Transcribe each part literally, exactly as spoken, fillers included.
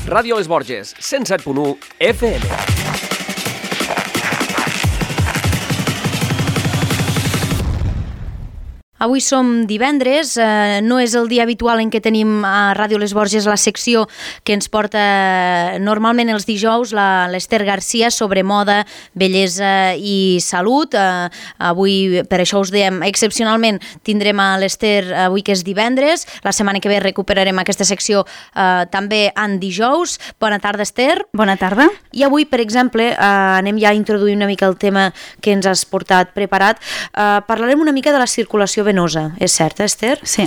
Ràdio Les Borges, cent set punt u F M. Avui som divendres, eh, no és el dia habitual en què tenim a Ràdio Les Borges la secció que ens porta normalment els dijous l'Ester Garcia sobre moda, bellesa i salut. Eh, avui, per això us dèiem, excepcionalment tindrem a l'Ester avui que és divendres. La setmana que ve recuperarem aquesta secció eh, també en dijous. Bona tarda, Ester. Bona tarda. I avui, per exemple, eh, anem ja a introduir una mica el tema que ens has portat preparat. Eh, parlarem una mica de la circulació venosa, és cert, Ester? Sí.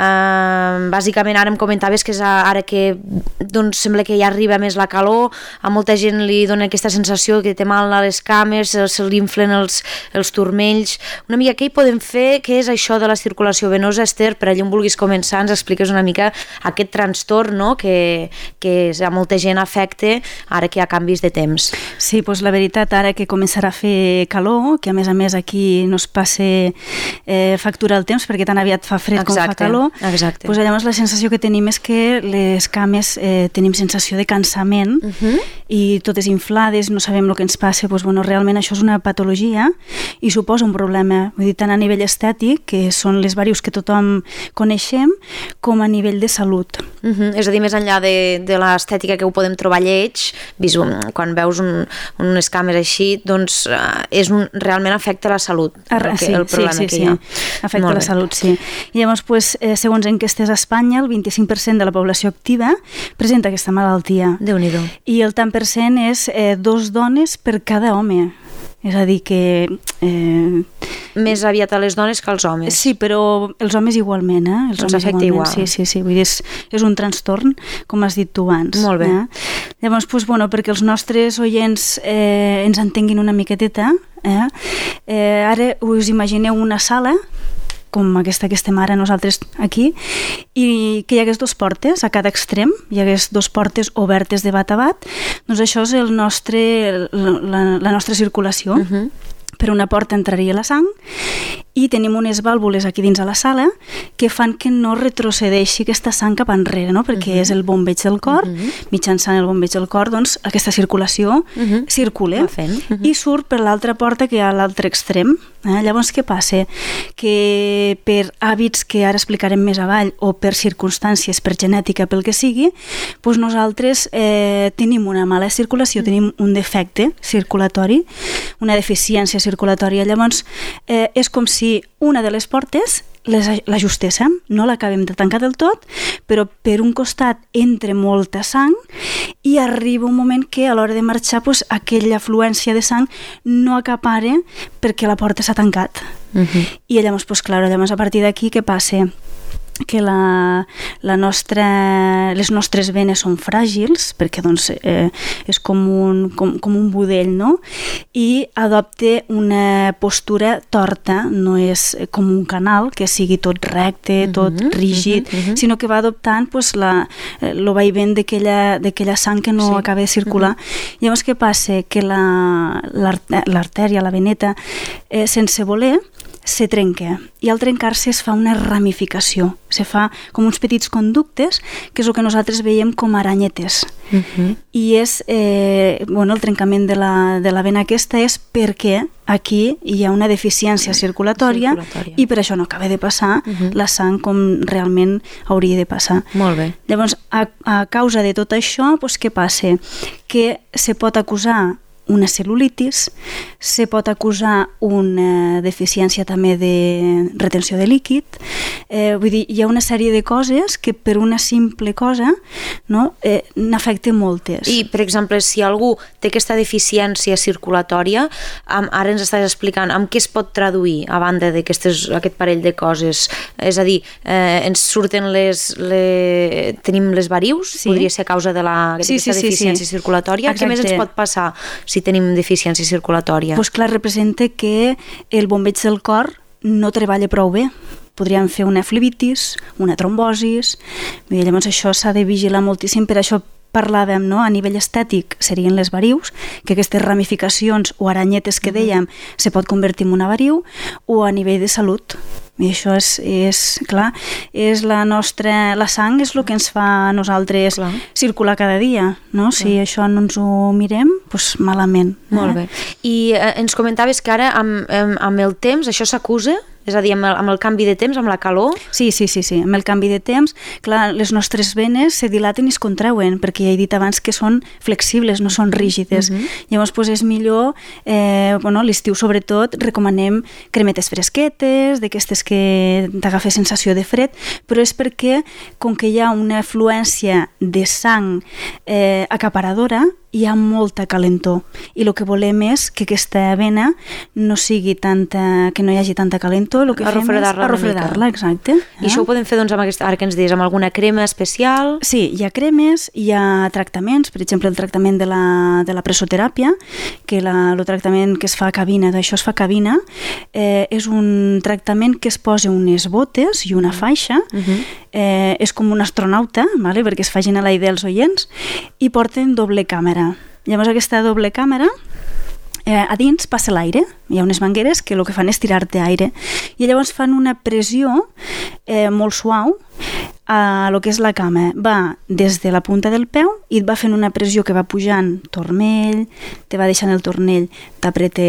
Uh, bàsicament ara em comentaves que és ara que doncs, sembla que ja arriba més la calor, a molta gent li dona aquesta sensació que té mal a les cames, se li inflen els, els turmells. Una mica què hi podem fer? Què és això de la circulació venosa, Ester? Per allà on vulguis començar ens expliques una mica aquest trastorn, no? que, que a molta gent afecta ara que hi ha canvis de temps. Sí, doncs la veritat, ara que començarà a fer calor, que a més a més aquí no es passa eh, factura el temps perquè tan aviat fa fred exacte, com fa calor, exacte. Doncs llavors la sensació que tenim és que les cames eh, tenim sensació de cansament uh-huh. i totes inflades, no sabem el que ens passa, doncs, bueno, realment això és una patologia i suposa un problema, vull dir, tant a nivell estètic, que són les vàrius que tothom coneixem, com a nivell de salut. Uh-huh. És a dir, més enllà de, de l'estètica que ho podem trobar lleig, visual, quan veus un, unes cames així, doncs uh, és un, realment afecta la salut, Arra, el, que, sí, el problema sí, sí, que hi ha. Sí. Afecta la salut, sí. I llavors, pues, eh, segons enquestes a Espanya, el vint-i-cinc per cent de la població activa presenta aquesta malaltia. Déu-n'hi-do. I el tant per cent és eh, dos dones per cada home. És a dir que... Eh, més aviat a les dones que als homes. Sí, però els homes igualment, eh? Els, els homes afecta igualment. igual. Sí, sí, sí. Vull dir, és, és un trastorn, com has dit tu abans. Molt bé. Eh? Llavors, pues, bueno, perquè els nostres oients eh, ens entenguin una miqueteta, eh? Eh, ara us imagineu una sala com aquesta que estem ara nosaltres aquí, i que hi hagués dos portes a cada extrem, hi hagués dos portes obertes de bat a bat, doncs això és el nostre, la, la nostra circulació. Uh-huh. Per una porta entraria la sang i tenim unes vàlvules aquí dins a la sala que fan que no retrocedeixi aquesta sang cap enrere, no? Perquè uh-huh. és el bombeig del cor, uh-huh. mitjançant el bombeig del cor, doncs aquesta circulació uh-huh. circula uh-huh. i surt per l'altra porta que hi ha a l'altre extrem. Eh? Llavors, què passa? Que per hàbits que ara explicarem més avall o per circumstàncies, per genètica, pel que sigui, doncs nosaltres eh, tenim una mala circulació, tenim un defecte circulatori, una deficiència circulatòria. Llavors, eh, és com si una de les portes l'ajustéssim, no l'acabem de tancar del tot, però per un costat entra molta sang i arriba un moment que a l'hora de marxar pues, aquella afluència de sang no acapara perquè la porta s'ha tancat. Uh-huh. I llavors, pues, clar, llavors a partir d'aquí què passa? Que la, la nostra, les nostres venes són fràgils, perquè doncs, eh, és com un, com, com un budell, no? I adopta una postura torta, no és com un canal que sigui tot recte, tot uh-huh, rígid, uh-huh, uh-huh. sinó que va adoptant pues, la, el vaivent d'aquella sang que no sí. acaba de circular. Uh-huh. Llavors què passa? Que la, l'artèria, la veneta, eh, sense voler, se trenca i al trencar-se es fa una ramificació, se fa com uns petits conductes que és el que nosaltres veiem com aranyetes uh-huh. i és eh, bueno, el trencament de la, de la vena aquesta és perquè aquí hi ha una deficiència circulatòria, circulatòria. I per això no acaba de passar uh-huh. la sang com realment hauria de passar. Molt bé. Llavors, a, a causa de tot això, doncs, què passa? Que se pot acusar una cel·lulitis, se pot acusar una deficiència també de retenció de líquid, eh, vull dir, hi ha una sèrie de coses que per una simple cosa no, eh, n'afecta moltes. I, per exemple, si algú té aquesta deficiència circulatòria, amb, ara ens estàs explicant amb què es pot traduir a banda d'aquest parell de coses? És a dir, eh, ens surten les, les... tenim les varius? Sí. Podria ser a causa de la, sí, d'aquesta sí, sí, deficiència sí. circulatòria? Exacte. Què més ens pot passar si tenim deficiència circulatòria? Doncs clar, representa que el bombeig del cor no treballa prou bé. Podríem fer una flebitis, una trombosis, llavors això s'ha de vigilar moltíssim, per això parlàvem, no? A nivell estètic serien les varius, que aquestes ramificacions o aranyetes que dèiem se pot convertir en una variu, o a nivell de salut. I això és, és clar, és la nostra, la sang és el que ens fa a nosaltres clar. Circular cada dia, no? Clar. Si això no ens ho mirem, doncs malament. Molt bé. I eh, ens comentaves que ara amb, amb, amb el temps això s'acusa? És a dir, amb el, amb el canvi de temps, amb la calor? Sí, sí, sí, sí, amb el canvi de temps, clar, les nostres venes se dilaten i es contrauen, perquè ja he dit abans que són flexibles, no són rígides. Uh-huh. Llavors, doncs és millor, eh, bueno, l'estiu sobretot, recomanem cremetes fresquetes, d'aquestes que t'agafa sensació de fred, però és perquè, com que hi ha una afluència de sang eh, acaparadora, hi ha molta calentor i el que volem és que aquesta vena no sigui tanta, que no hi hagi tanta calentor, el que fem és arrefredar-la, exacte. I això ho podem fer doncs amb aquesta, ara que ens dius, amb alguna crema especial? Sí, hi ha cremes, hi ha tractaments, per exemple el tractament de la, de la presoteràpia, que la, el tractament que es fa a cabina, d'això es fa a cabina, eh, és un tractament que es posa unes botes i una faixa, uh-huh. eh, és com un astronauta, vale? Perquè es facin a la idea els oients, i porten doble càmera. Llavors aquesta doble càmera eh, a dins passa l'aire, hi ha unes mangueres que el que fan és tirar-te aire i llavors fan una pressió eh, molt suau a lo que és la cama. Va des de la punta del peu i et va fent una pressió que va pujant turmell, te va deixant el turmell, t'apreta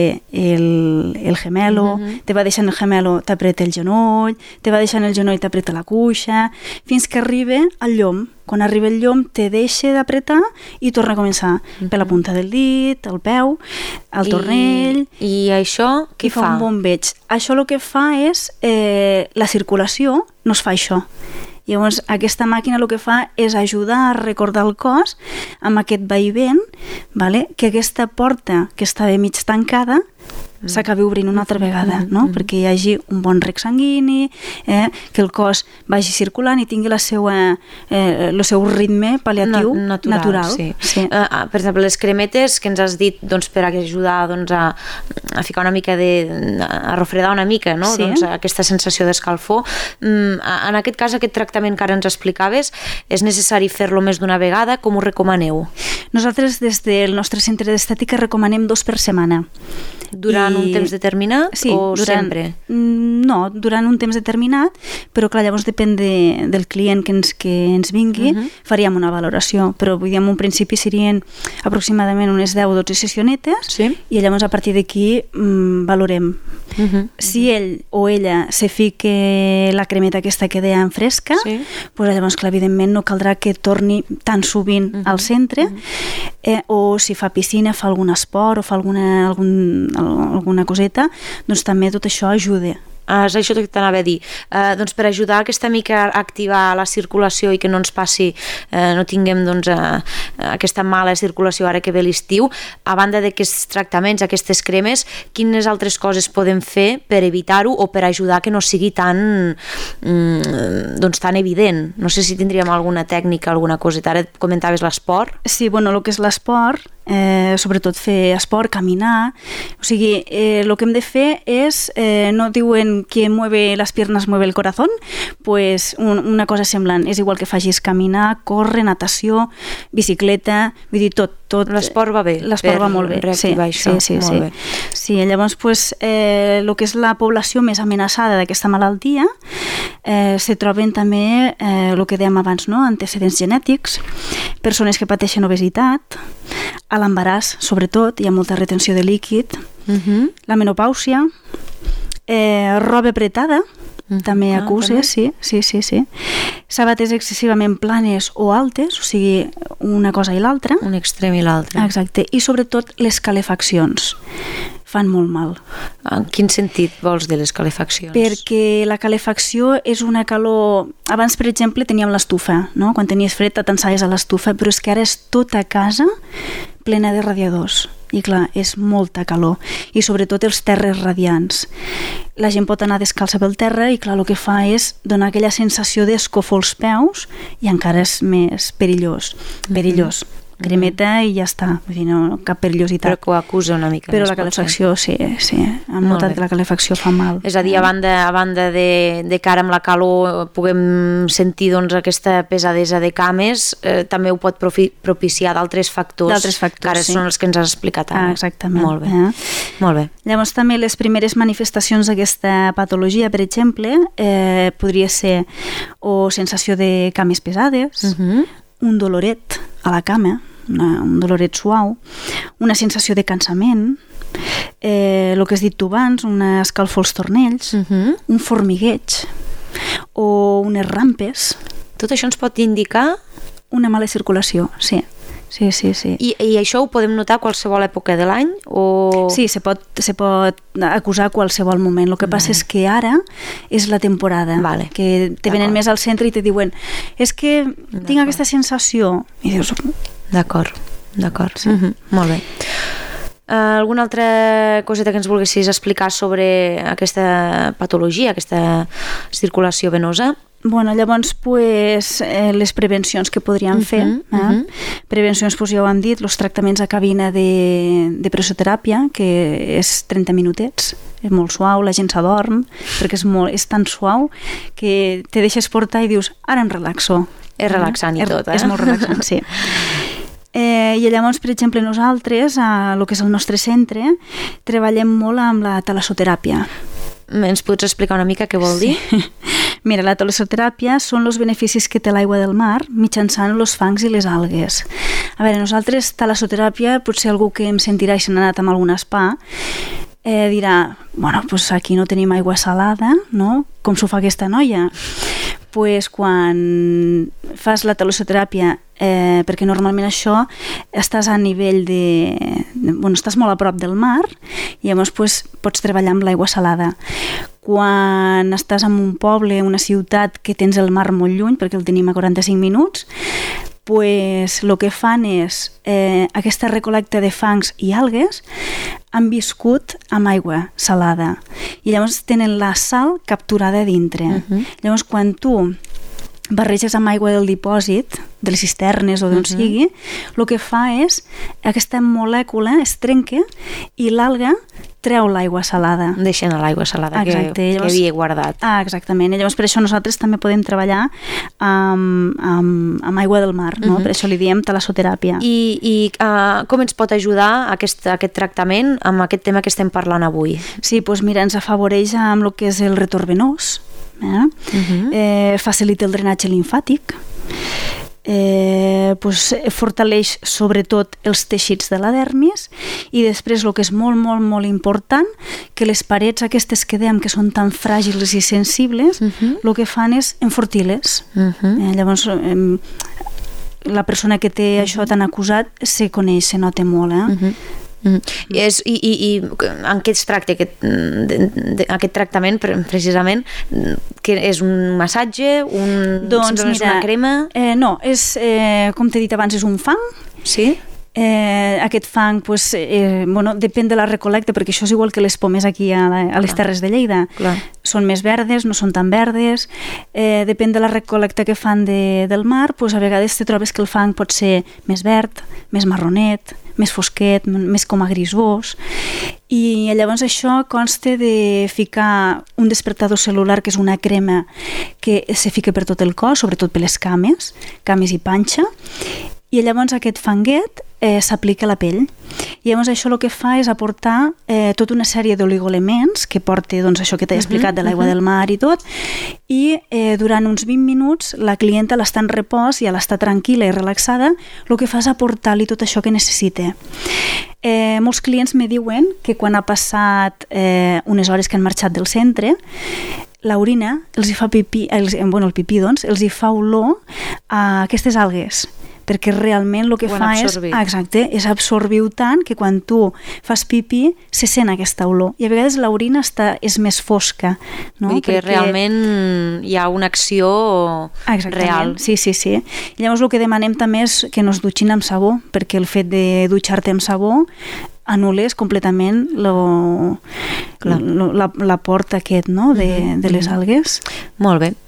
el, el gemelo, uh-huh. te va deixant el gemelo, t'apreta el genoll, te va deixant el genoll, t'apreta la cuixa, fins que arriba al llom. Quan arriba el llom te deixa d'apretar i torna a començar uh-huh. per la punta del dit, el peu, el turmell. I, i això què fa? fa? un bombeig. Això el que fa és eh, la circulació no es fa això. Llavors, aquesta màquina el que fa és ajudar a recordar el cos amb aquest vaivent, vale? Que aquesta porta que estava mig tancada s'acabi obrint una altra vegada, no? Mm-hmm. Perquè hi hagi un bon rec sanguini, eh? Que el cos vagi circulant i tingui la seva, eh, el seu ritme pal·liatiu no, natural. natural. Sí. Sí. Uh, per exemple, les cremetes que ens has dit doncs, per ajudar doncs, a, a ficar una mica de... a refredar una mica, no? Sí. Doncs, aquesta sensació d'escalfor. Mm, en aquest cas, aquest tractament que ara ens explicaves, és necessari fer-lo més d'una vegada? Com ho recomaneu? Nosaltres, des del nostre centre d'estètica, recomanem dos per setmana. Durant I... un temps determinat sí, o durant, sempre? No, durant un temps determinat, però clar, llavors depèn de, del client que ens, que ens vingui, uh-huh. faríem una valoració, però vull dir, en un principi serien aproximadament unes deu o dotze sessionetes sí. i llavors a partir d'aquí mm, valorem. Uh-huh. Si ell o ella se fique la cremeta aquesta que dèiem fresca, sí. pues llavors clar, evidentment no caldrà que torni tan sovint uh-huh. al centre, uh-huh. eh, o si fa piscina, fa algun esport o fa alguna, algun, alguna coseta, doncs també tot això ajuda. Ah, és això que t'anava a dir. Uh, doncs per ajudar aquesta mica a activar la circulació i que no ens passi, uh, no tinguem doncs, uh, aquesta mala circulació ara que ve l'estiu, a banda d'aquests tractaments, aquestes cremes, quines altres coses podem fer per evitar-ho o per ajudar que no sigui tan, mm, doncs, tan evident? No sé si tindríem alguna tècnica, alguna coseta. Ara comentaves l'esport. Sí, bueno, el que és l'esport, eh, sobretot fer esport, caminar, o sigui, eh, el que hem de fer és, eh, no diuen quien mueve las piernas mueve el corazón, pues un, una cosa semblant, és igual que facis caminar, córrer, natació, bicicleta, vull dir, tot, tot. L'esport va bé. L'esport va molt bé. Reactivar sí, això. Sí, sí, molt sí. bé. Sí, llavors, pues, eh, el que és la població més amenaçada d'aquesta malaltia, eh, se troben també, eh, el que dèiem abans, no? Antecedents genètics, persones que pateixen obesitat, a l'embaràs, sobretot, hi ha molta retenció de líquid, uh-huh. la menopàusia, eh, roba apretada, uh-huh. també acusa, ah, sí, sí, sí, sí. Sabates excessivament planes o altes, o sigui, una cosa i l'altra. Un extrem i l'altre. Exacte, i sobretot les calefaccions fan molt mal. En quin sentit vols de les calefaccions? Perquè la calefacció és una calor... Abans, per exemple, teníem l'estufa, no? Quan tenies fred t'atansaves a l'estufa, però és que ara és tota casa plena de radiadors. I clar, és molta calor. I sobretot els terres radiants. La gent pot anar descalça pel terra i clar, el que fa és donar aquella sensació d'escofar els peus i encara és més perillós. Perillós. Mm-hmm. cremeta mm. i ja està, vull dir, no, cap perillositat. Però que ho acusa una mica. Però la calefacció, sí, sí, hem notat que la calefacció fa mal. És a dir, a banda, a banda de, de que ara amb la calor puguem sentir doncs, aquesta pesadesa de cames, eh, també ho pot profi, propiciar d'altres factors, d'altres factors, que ara sí. són els que ens has explicat ara. Ah, exactament. Molt bé. Eh? Molt bé. Llavors també les primeres manifestacions d'aquesta patologia, per exemple, eh, podria ser o sensació de cames pesades, uh-huh. un doloret a la cama, una, un doloret suau, una sensació de cansament, eh, el que has dit tu abans, una escalfor als tornells, uh-huh. un formigueig o unes rampes. Tot això ens pot indicar? Una mala circulació, sí. Sí, sí, sí. I, I això ho podem notar a qualsevol època de l'any? O... Sí, se pot, se pot acusar a qualsevol moment. El que vale. Passa és que ara és la temporada, vale. que te venen més al centre i te diuen és que tinc aquesta sensació. I dius... D'acord, d'acord. Sí. Mm-hmm. Molt bé. Uh, alguna altra coseta que ens volguessis explicar sobre aquesta patologia, aquesta circulació venosa? Bueno, llavors, pues, eh, les prevencions que podríem uh-huh, fer. Eh? Uh-huh. Prevencions, pues, ja ho hem dit, els tractaments a cabina de, de pressoteràpia, que és trenta minutets, és molt suau, la gent s'adorm, perquè és, molt, és tan suau que te deixes portar i dius, ara em relaxo. És relaxant eh? i tot, eh? És molt relaxant, sí. Eh, I llavors, per exemple, nosaltres, a lo que és el nostre centre, treballem molt amb la talassoteràpia. Ens pots explicar una mica què vol dir? Sí. Mira, la talassoteràpia són els beneficis que té l'aigua del mar mitjançant els fangs i les algues. A veure, nosaltres, talassoteràpia, potser algú que em sentirà i se n'ha anat amb algun spa, eh, dirà, bueno, pues aquí no tenim aigua salada, no? Com s'ho fa aquesta noia? Pues quan fas la talassoteràpia, eh, perquè normalment això estàs a nivell de, de... Bueno, estàs molt a prop del mar i llavors pues, pots treballar amb l'aigua salada. Quan estàs en un poble, una ciutat que tens el mar molt lluny, perquè el tenim a quaranta-cinc minuts, pues, el que fan és eh, aquesta recol·lecta de fangs i algues han viscut amb aigua salada i llavors tenen la sal capturada dintre. Uh-huh. Llavors quan tu barreges amb aigua del dipòsit, de les cisternes o d'on uh-huh. sigui, el que fa és aquesta molècula es trenca i l'alga treu l'aigua salada. Deixen l'aigua salada que, llavors, que havia guardat. Ah, exactament. I llavors per això nosaltres també podem treballar amb, amb, amb aigua del mar, no? Uh-huh. Per això li diem talassoteràpia. I, i uh, com ens pot ajudar aquest, aquest tractament amb aquest tema que estem parlant avui? Sí, doncs mira, ens afavoreix amb el que és el retorn venós, eh? Uh-huh. Eh, facilita el drenatge limfàtic, eh, pues, fortaleix sobretot els teixits de la dermis i després el que és molt, molt, molt important, que les parets aquestes que dèiem que són tan fràgils i sensibles, uh-huh. el que fan és enfortir-les. Uh-huh. Eh, llavors, eh, la persona que té uh-huh. això tan acusat se coneix, se nota molt, eh? Uh-huh. Mm. I, és, i, i, i en què es tracta aquest, de, de, aquest tractament precisament? Que és un massatge? Un, doncs mira, una crema? Eh, no, és, eh, com t'he dit abans, és un fang. Sí? Eh, aquest fang pues, eh, bueno, depèn de la recol·lecta, perquè això és igual que les pomes aquí a, la, a les Terres de Lleida. Clar. Són més verdes, no són tan verdes, eh, depèn de la recol·lecta que fan de, del mar, pues, a vegades te trobes que el fang pot ser més verd, més marronet, més fosquet, més com a grisós, i llavors això consta de ficar un despertador celular, que és una crema que se fica per tot el cos, sobretot per les cames, cames i panxa, i llavors aquest fanguet eh, s'aplica a la pell. I llavors això el que fa és aportar eh, tota una sèrie d'oligoelements que porta doncs, això que t'he explicat de l'aigua uh-huh. del mar i tot, i eh, durant uns vint minuts la clienta l'està en repòs i a l'estar tranquil·la i relaxada, el que fa és aportar-li tot això que necessita. Eh, molts clients me diuen que quan ha passat eh, unes hores que han marxat del centre, l'orina els hi fa pipí, els, bueno, el pipí doncs, els hi fa olor a aquestes algues, perquè realment el que ho fa és, exacte, és absorbir tant que quan tu fas pipí se sent aquesta olor. I a vegades l'orina està, és més fosca. No? Vull dir que perquè... realment hi ha una acció exactament. Real. Sí, sí, sí. I llavors el que demanem també és que no es dutxin amb sabó, perquè el fet de dutxar-te amb sabó anul·les completament lo, lo, la, la porta aquest, no? de, de les algues. Molt bé.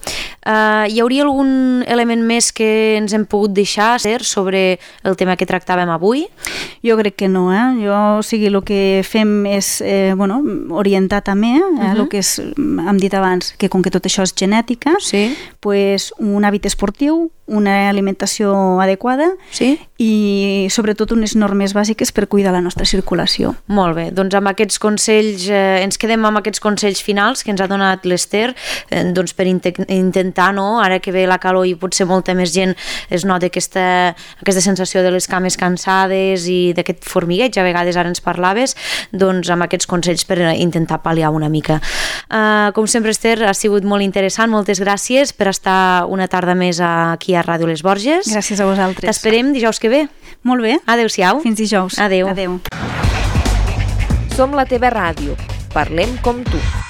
Uh, hi hauria algun element més que ens hem pogut deixar sobre el tema que tractàvem avui? Jo crec que no, eh? Jo, o sigui, el que fem és eh, bueno, orientar també, eh? Uh-huh. El que és, hem dit abans, que com que tot això és genètica, sí. pues, un hàbit esportiu, una alimentació adequada sí. i sobretot unes normes bàsiques per cuidar la nostra circulació. Molt bé, doncs amb aquests consells, eh, ens quedem amb aquests consells finals que ens ha donat l'Ester, eh, doncs per inte- intentar, no? Ara que ve la calor i potser molta més gent es nota aquesta, aquesta sensació de les cames cansades i d'aquest formigueig, a vegades ara ens parlaves, doncs amb aquests consells per intentar pal·liar una mica. Eh, com sempre, Ester, ha sigut molt interessant, moltes gràcies per estar una tarda més aquí a Ràdio Les Borges. Gràcies a vosaltres. T'esperem dijous que ve. Molt bé. Adéu-siau. Fins dijous. Adéu. Adéu. Som la teva ràdio. Parlem com tu.